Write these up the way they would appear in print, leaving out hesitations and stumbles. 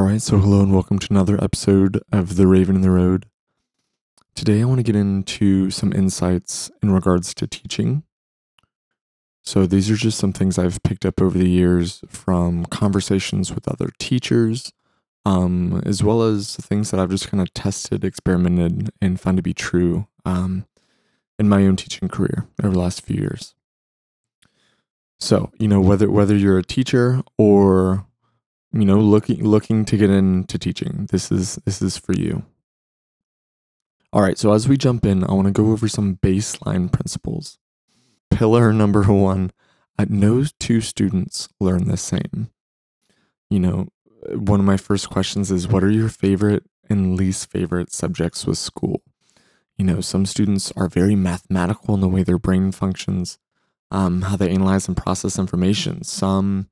Alright, so hello and welcome to another episode of The Raven in the Road. Today I want to get into some insights in regards to teaching. So these are just some things I've picked up over the years from conversations with other teachers, as well as things that I've just kind of tested, experimented, and found to be true in my own teaching career over the last few years. So, whether you're a teacher or looking to get into teaching, this is for you. All right, so as we jump in, I want to go over some baseline principles. Pillar number one, no two students learn the same. One of my first questions is, what are your favorite and least favorite subjects with school? Some students are very mathematical in the way their brain functions, how they analyze and process information. Some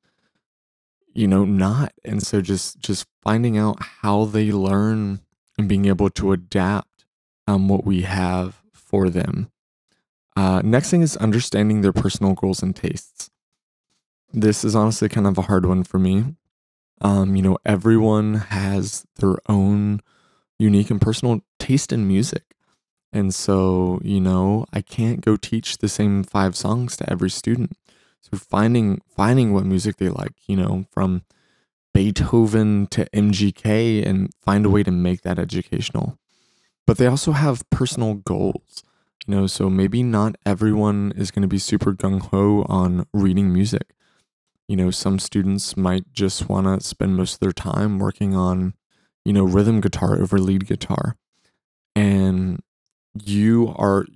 not. And so just finding out how they learn and being able to adapt what we have for them. Next thing is understanding their personal goals and tastes. This is honestly kind of a hard one for me. Everyone has their own unique and personal taste in music. And so, I can't go teach the same 5 songs to every student. So finding what music they like, from Beethoven to MGK, and find a way to make that educational. But they also have personal goals, so maybe not everyone is going to be super gung-ho on reading music. Some students might just want to spend most of their time working on, rhythm guitar over lead guitar. And you are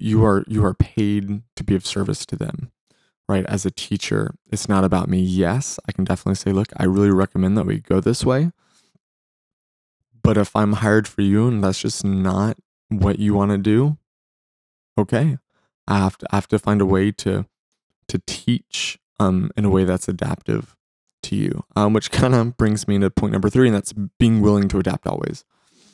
paid to be of service to them. Right, as a teacher, it's not about me. Yes, I can definitely say, look, I really recommend that we go this way. But if I'm hired for you and that's just not what you want to do, okay, I have to find a way to teach in a way that's adaptive to you. Which kind of brings me to point number 3, and that's being willing to adapt always.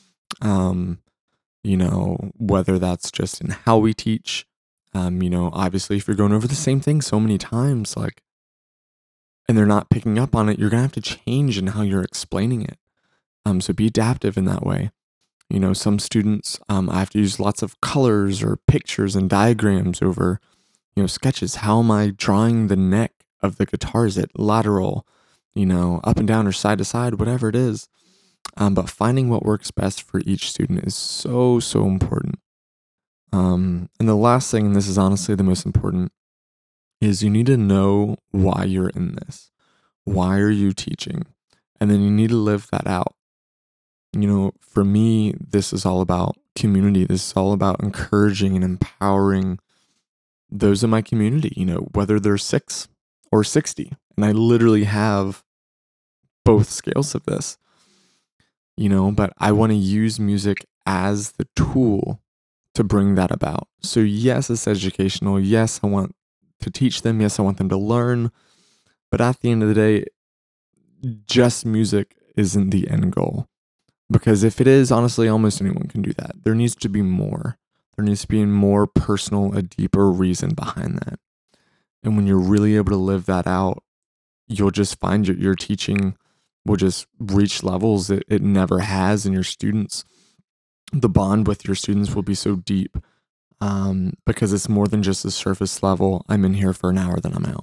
Whether that's just in how we teach. Obviously if you're going over the same thing so many times, and they're not picking up on it, you're gonna have to change in how you're explaining it. So be adaptive in that way. Some students, I have to use lots of colors or pictures and diagrams over, sketches. How am I drawing the neck of the guitar? Is it lateral, up and down or side to side, whatever it is. But finding what works best for each student is so important. And the last thing, and this is honestly the most important, is you need to know why you're in this. Why are you teaching? And then you need to live that out. For me, this is all about community. This is all about encouraging and empowering those in my community, whether they're 6 or 60. And I literally have both scales of this, but I want to use music as the tool to bring that about. So yes, it's educational. Yes, I want to teach them. Yes, I want them to learn. But at the end of the day, just music isn't the end goal. Because if it is, honestly, almost anyone can do that. There needs to be more. There needs to be a more personal, a deeper reason behind that. And when you're really able to live that out, you'll just find your teaching will just reach levels that it never has, and your students, the bond with your students will be so deep, because it's more than just a surface level. I'm in here for an hour, then I'm out.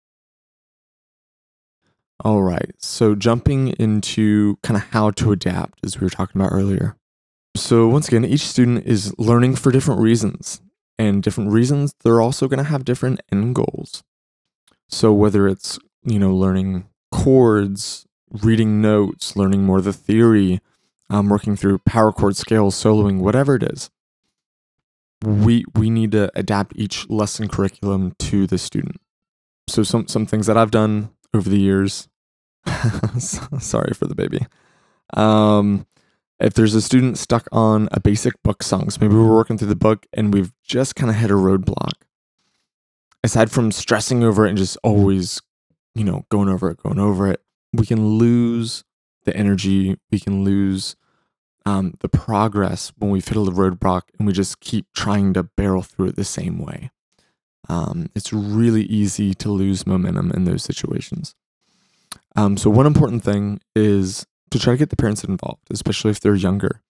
All right, so jumping into kind of how to adapt, as we were talking about earlier. So once again, each student is learning for different reasons, and different reasons, they're also going to have different end goals. So whether it's, learning chords, reading notes, learning more of the theory, working through power chord scales, soloing, whatever it is, we need to adapt each lesson curriculum to the student. So some things that I've done over the years, sorry for the baby. If there's a student stuck on a basic book song, so maybe we're working through the book and we've just kind of hit a roadblock, aside from stressing over it and just always, going over it, we can lose the energy, we can lose the progress when we've hit a roadblock and we just keep trying to barrel through it the same way. It's really easy to lose momentum in those situations. So one important thing is to try to get the parents involved, especially if they're younger.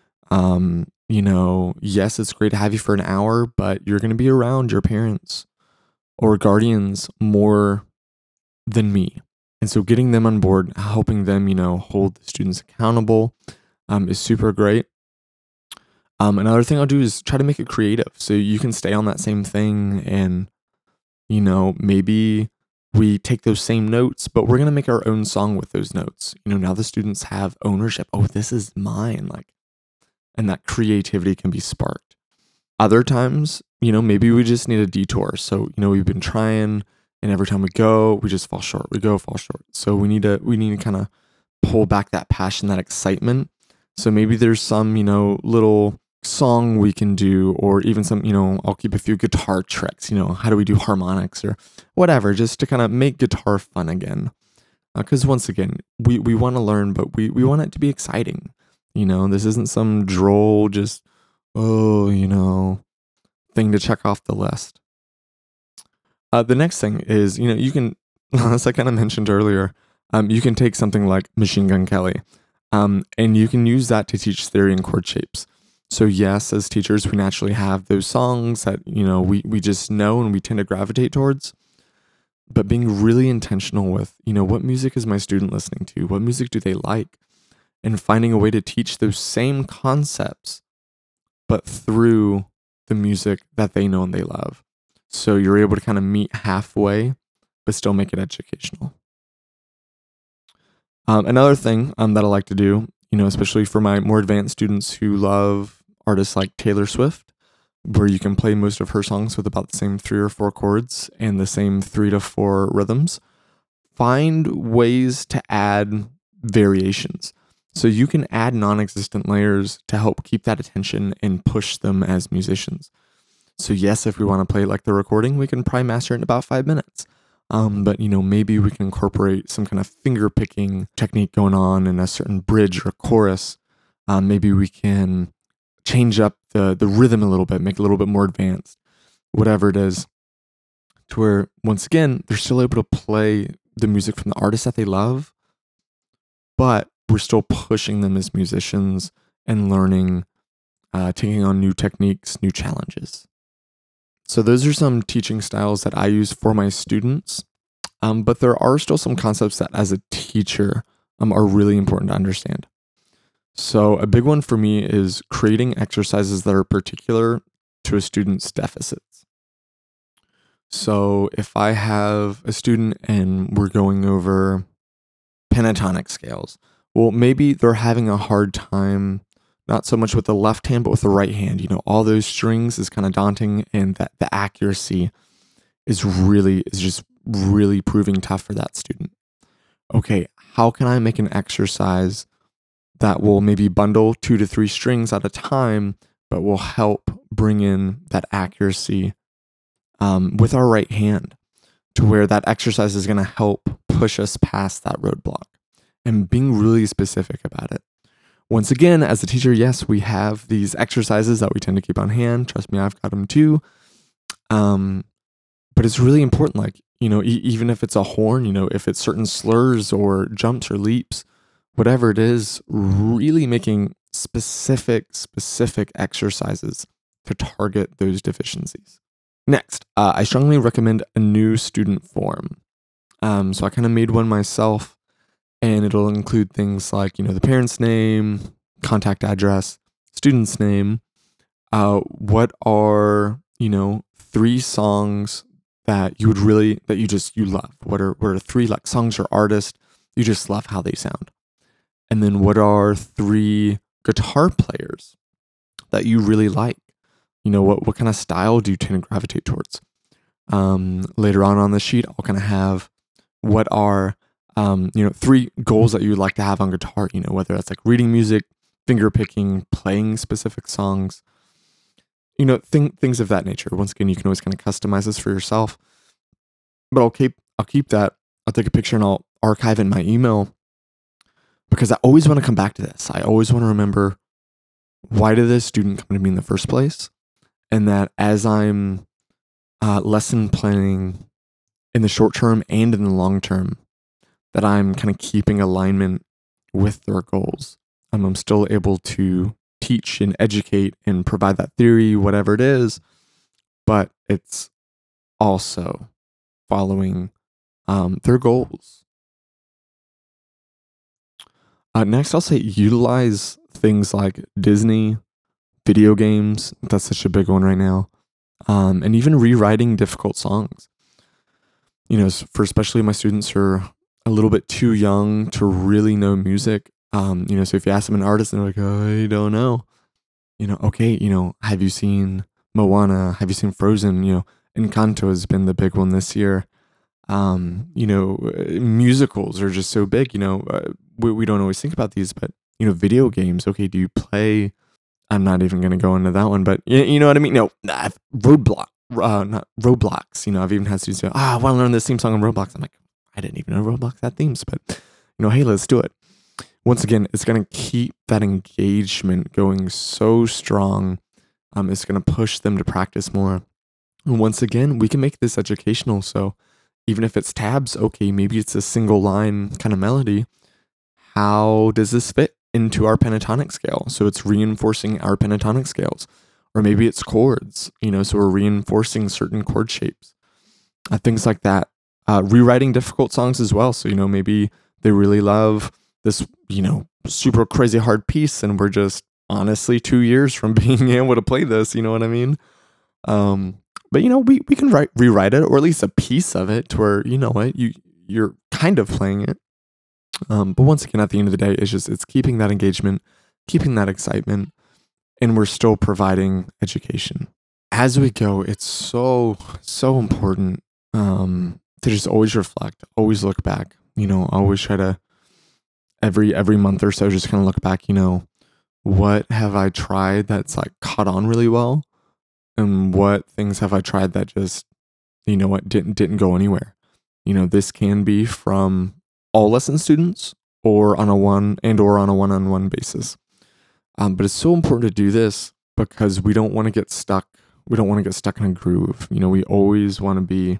Yes, it's great to have you for an hour, but you're going to be around your parents or guardians more than me. And so getting them on board, helping them, hold the students accountable, is super great. Another thing I'll do is try to make it creative. So you can stay on that same thing and, maybe we take those same notes, but we're going to make our own song with those notes. Now the students have ownership. Oh, this is mine. And that creativity can be sparked. Other times, maybe we just need a detour. So, we've been trying and every time we go, we just fall short. Fall short. So we need to kind of pull back that passion, that excitement. So maybe there's some, little song we can do, or even some, I'll keep a few guitar tricks, how do we do harmonics or whatever, just to kind of make guitar fun again. Because once again, we want to learn, but we want it to be exciting. This isn't some droll, just, thing to check off the list. The next thing is, you can, as I kind of mentioned earlier, you can take something like Machine Gun Kelly, and you can use that to teach theory and chord shapes. So yes, as teachers, we naturally have those songs that, we just know and we tend to gravitate towards. But being really intentional with, what music is my student listening to? What music do they like? And finding a way to teach those same concepts, but through the music that they know and they love. So you're able to kind of meet halfway, but still make it educational. Another thing that I like to do, especially for my more advanced students who love artists like Taylor Swift, where you can play most of her songs with about the same 3 or 4 chords and the same 3 to 4 rhythms, find ways to add variations. So you can add non-existent layers to help keep that attention and push them as musicians. So yes, if we want to play like the recording, we can probably master it in about 5 minutes. But maybe we can incorporate some kind of finger picking technique going on in a certain bridge or chorus. Maybe we can change up the rhythm a little bit, make it a little bit more advanced, whatever it is, to where, once again, they're still able to play the music from the artist that they love, but we're still pushing them as musicians and learning, taking on new techniques, new challenges. So those are some teaching styles that I use for my students, but there are still some concepts that as a teacher are really important to understand. So a big one for me is creating exercises that are particular to a student's deficits. So if I have a student and we're going over pentatonic scales, well, maybe they're having a hard time, not so much with the left hand, but with the right hand. All those strings is kind of daunting, and that the accuracy is just really proving tough for that student. Okay, how can I make an exercise that will maybe bundle 2 to 3 strings at a time, but will help bring in that accuracy with our right hand, to where that exercise is going to help push us past that roadblock, and being really specific about it. Once again, as a teacher, yes, we have these exercises that we tend to keep on hand. Trust me, I've got them too. But it's really important, even if it's a horn, if it's certain slurs or jumps or leaps, whatever it is, really making specific exercises to target those deficiencies. Next, I strongly recommend a new student form. So I kind of made one myself, and it'll include things like, the parent's name, contact address, student's name. What are, 3 songs that you love? What are 3 songs or artists you just love how they sound? And then what are 3 guitar players that you really like? What kind of style do you tend to gravitate towards? Later on the sheet, I'll kind of have what are 3 goals that you would like to have on guitar, whether that's like reading music, finger picking, playing specific songs, things of that nature. Once again, you can always kind of customize this for yourself, but I'll keep that. I'll take a picture and I'll archive it in my email, because I always want to come back to this. I always want to remember, why did this student come to me in the first place? And that as I'm lesson planning in the short term and in the long term, that I'm kind of keeping alignment with their goals. I'm still able to teach and educate and provide that theory, whatever it is, but it's also following their goals. Next, I'll say utilize things like Disney, video games. That's such a big one right now. And even rewriting difficult songs. For especially my students who are a little bit too young to really know music. So if you ask them an artist and they're like, oh, I don't know. Okay, have you seen Moana? Have you seen Frozen? Encanto has been the big one this year. Musicals are just so big. We don't always think about these, but video games. Okay, do you play? I'm not even going to go into that one, but you know what I mean. No, Roblox, not Roblox. I've even had students say, I want to learn this theme song on Roblox. I'm like, I didn't even know Roblox had themes, but hey, let's do it. Once again, it's going to keep that engagement going so strong. It's going to push them to practice more. And once again, we can make this educational. So even if it's tabs, okay, maybe it's a single line kind of melody. How does this fit into our pentatonic scale? So it's reinforcing our pentatonic scales. Or maybe it's chords, so we're reinforcing certain chord shapes. Things like that. Rewriting difficult songs as well. So, maybe they really love this, super crazy hard piece, and we're just honestly 2 years from being able to play this, you know what I mean? But we can rewrite it, or at least a piece of it, to where you're kind of playing it. But once again, at the end of the day, it's keeping that engagement, keeping that excitement, and we're still providing education. As we go, it's so important to just always reflect, always look back. Always try to every month or so just kind of look back. What have I tried that's like caught on really well, and what things have I tried that just didn't go anywhere. This can be from all lesson students or on a one-on-one basis. But it's so important to do this because we don't want to get stuck. We don't want to get stuck in a groove. We always want to be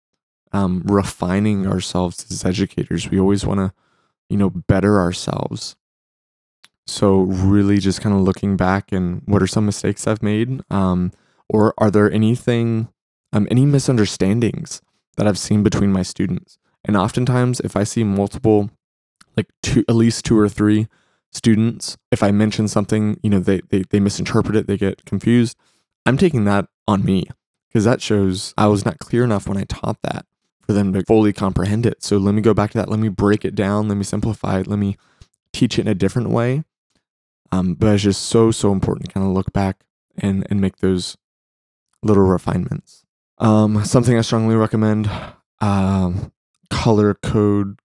refining ourselves as educators. We always want to, better ourselves. So really just kind of looking back and what are some mistakes I've made? Or are there any misunderstandings that I've seen between my students? And oftentimes if I see multiple, like at least 2 or 3 students, if I mention something, they misinterpret it, they get confused, I'm taking that on me, because that shows I was not clear enough when I taught that for them to fully comprehend it. So let me go back to that. Let me break it down. Let me simplify it. Let me teach it in a different way. But it's just so important to kind of look back and make those little refinements. Something I strongly recommend, color code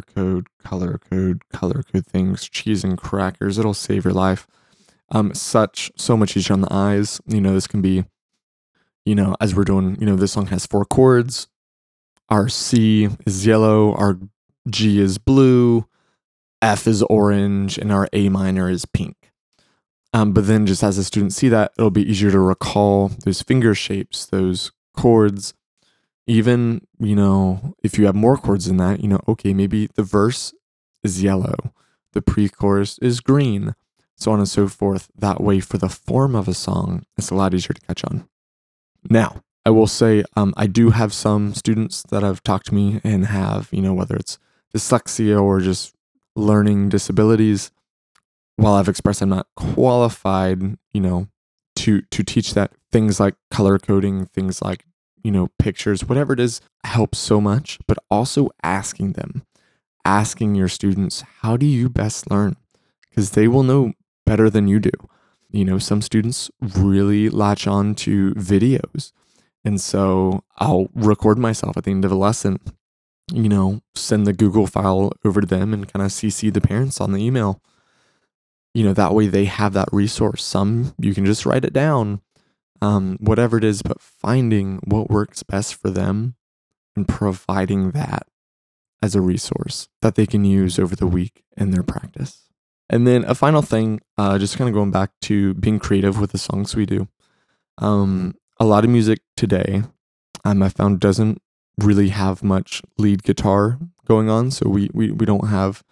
things, cheese and crackers. It'll save your life. So much easier on the eyes. This can be, as we're doing, this song has 4 chords. Our C is yellow, our G is blue, F is orange, and our A minor is pink. But then just as the students see that, it'll be easier to recall those finger shapes, those chords. Even, if you have more chords than that, okay, maybe the verse is yellow, the pre-chorus is green, so on and so forth. That way, for the form of a song, it's a lot easier to catch on. Now, I will say, I do have some students that have talked to me and have, whether it's dyslexia or just learning disabilities. While I've expressed I'm not qualified, to teach that, things like color coding, things like, pictures, whatever it is, helps so much. But also asking your students, how do you best learn? Because they will know better than you do. Some students really latch on to videos. And so I'll record myself at the end of a lesson, send the Google file over to them and kind of CC the parents on the email. That way they have that resource. Some you can just write it down, whatever it is, but finding what works best for them and providing that as a resource that they can use over the week in their practice. And then a final thing, just kind of going back to being creative with the songs we do. A lot of music today, I found doesn't really have much lead guitar going on. So we don't have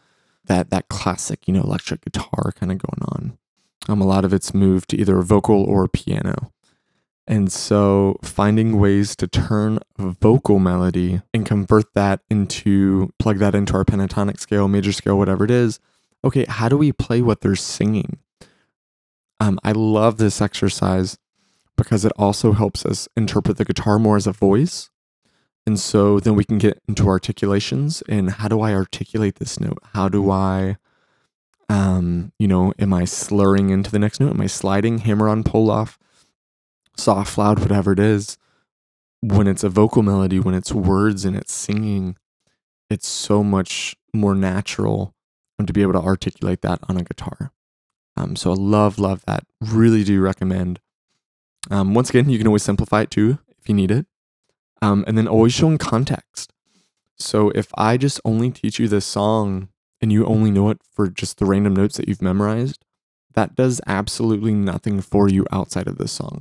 that classic, electric guitar kind of going on. A lot of it's moved to either a vocal or a piano. And so finding ways to turn a vocal melody and convert that plug that into our pentatonic scale, major scale, whatever it is. Okay, how do we play what they're singing? I love this exercise because it also helps us interpret the guitar more as a voice. And so then we can get into articulations and how do I articulate this note? How do I, am I slurring into the next note? Am I sliding, hammer on, pull off, soft, loud, whatever it is? When it's a vocal melody, when it's words and it's singing, it's so much more natural to be able to articulate that on a guitar. So I love that. Really do recommend. Once again, you can always simplify it too if you need it. And then always showing context. So if I just only teach you this song and you only know it for just the random notes that you've memorized, that does absolutely nothing for you outside of this song.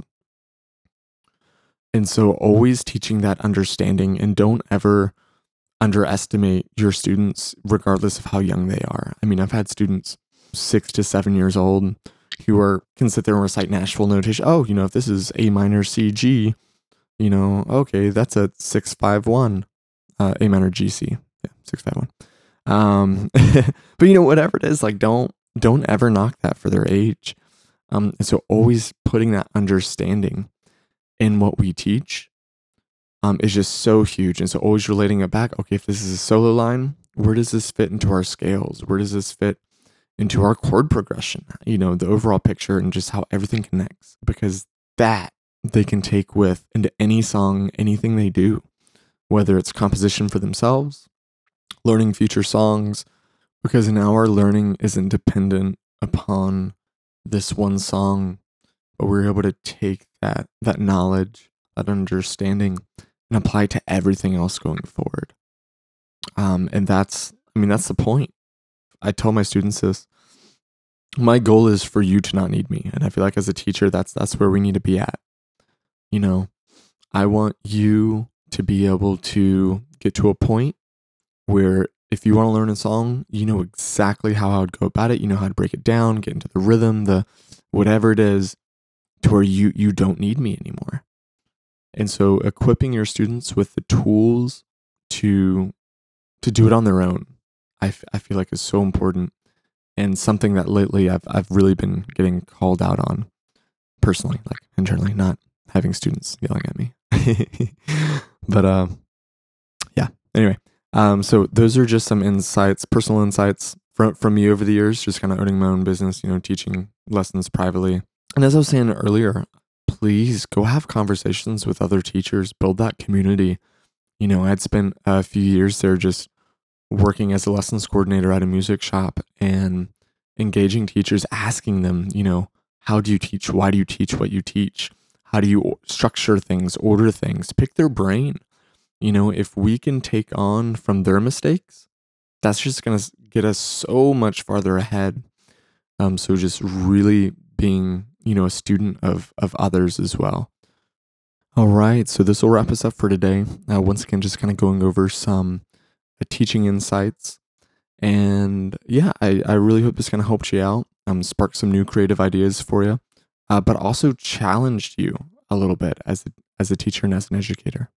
And so always teaching that understanding, and don't ever underestimate your students regardless of how young they are. I mean, I've had students 6 to 7 years old who can sit there and recite Nashville notation. Oh, if this is A minor C G, okay, that's a 6-5-1, A minor G C, yeah, 6-5-1. But whatever it is, like don't ever knock that for their age. And so always putting that understanding in what we teach, is just so huge. And so always relating it back. Okay, if this is a solo line, where does this fit into our scales? Where does this fit into our chord progression? The overall picture and just how everything connects, because that they can take into any song, anything they do, whether it's composition for themselves, learning future songs, because now our learning isn't dependent upon this one song, but we're able to take that knowledge, that understanding, and apply it to everything else going forward. And that's the point. I tell my students this. My goal is for you to not need me. And I feel like as a teacher, that's where we need to be at. I want you to be able to get to a point where if you want to learn a song, you know exactly how I would go about it. You know how to break it down, get into the rhythm, the whatever it is, to where you don't need me anymore. And so equipping your students with the tools to do it on their own, I feel like is so important, and something that lately I've really been getting called out on personally, like internally, not having students yelling at me. But yeah. Anyway, so those are just some insights, personal insights from me over the years, just kind of owning my own business, teaching lessons privately. And as I was saying earlier, please go have conversations with other teachers, build that community. I'd spent a few years there just working as a lessons coordinator at a music shop and engaging teachers, asking them, how do you teach? Why do you teach what you teach? How do you structure things, order things, pick their brain? If we can take on from their mistakes, that's just going to get us so much farther ahead. So just really being, a student of others as well. All right. So this will wrap us up for today. Once again, just kind of going over some teaching insights. And yeah, I really hope this kind of helped you out, sparked some new creative ideas for you, but also challenged you a little bit as a teacher and as an educator.